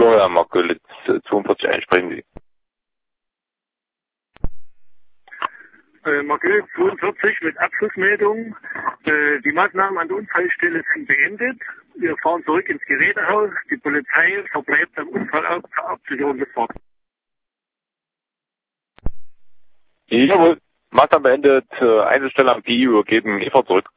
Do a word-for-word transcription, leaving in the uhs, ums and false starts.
Florian Markölitz, zweiundvierzig eins, sprechen Sie. Äh, Markölitz zweiundvierzig mit Abschlussmeldung. Äh, die Maßnahmen an der Unfallstelle sind beendet. Wir fahren zurück ins Gerätehaus. Die Polizei verbleibt am Unfallort zur Absicherung des Fahrzeugs. Jawohl. Maßnahmen beendet, äh, Einzelstelle am P I übergeben, ich fahr zurück.